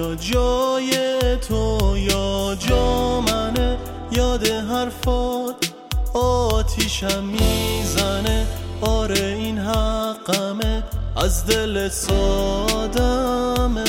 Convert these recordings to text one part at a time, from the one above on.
یا جای تو یا جا منه، یاد حرفات آتیشم میزنه. آره این حقمه، از دل سادمه.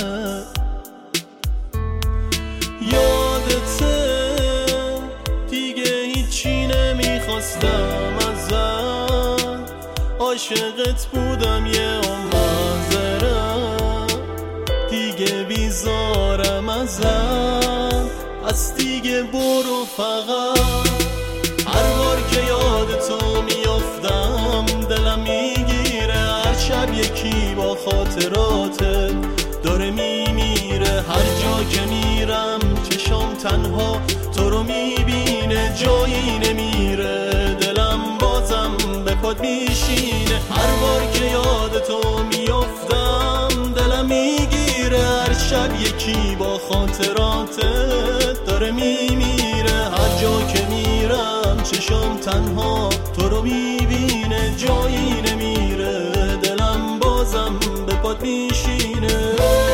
یادته دیگه هیچی نمیخواستم ازت، عاشقت بودم یه معذرت، دیگه بیزارم ازت، از دیگه برو فقط. هر بار که یاد تو میافتم دلم میگیره، هر شب یکی با خاطراتت داره میمیره. هر جا که میرم چشام تنها تو رو میبینه، جایی نمیره دلم بازم به پات میشینه. هر بار که یاد تو میافتم دلم میگیره، هر شب یکی با خاطراتت داره میمیره. هر جا که میرم چشام تنها تو رو میبینه، جایی نمیره دلم بازم به پات میشینه.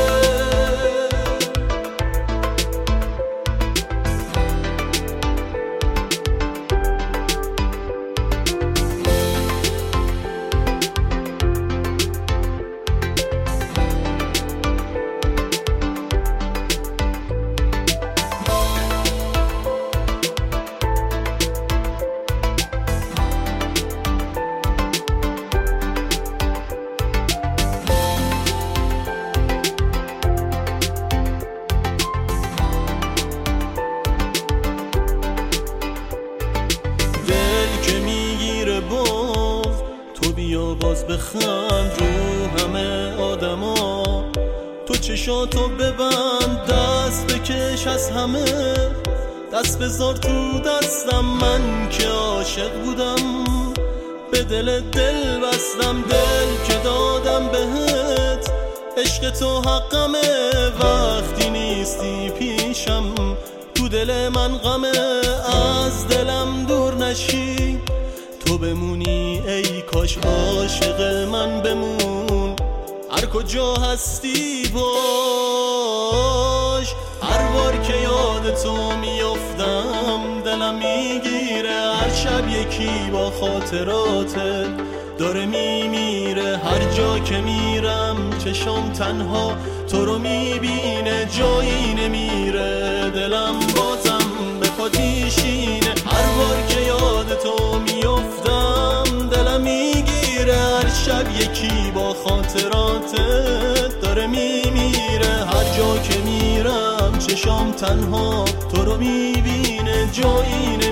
باز بخند رو همه آدما، تو چشاتو ببند، دست بکش از همه، دست بذار تو دستم. من که عاشق بودم به دل بستم، دل که دادم بهت، عشق تو حقمه. وقتی نیستی پیشم تو دل من غمه، از دلم دور نشی تو بمونی، ای کاش عاشق من بمون. هر کجا هستی باش، هر بار که یاد تو میافتم دلم میگیره، هر شب یکی با خاطراتت داره میمیره. هر جا که میرم چشام تنها تو رو میبینه، جایی نمیره دلم بازم به پات میشینه. هر بار که یاد تو میافتم دلم میگیره، هر شب یکی با خاطراتت داره میمیره. هر جا که میرم چشام تنها تو رو میبینه، جایی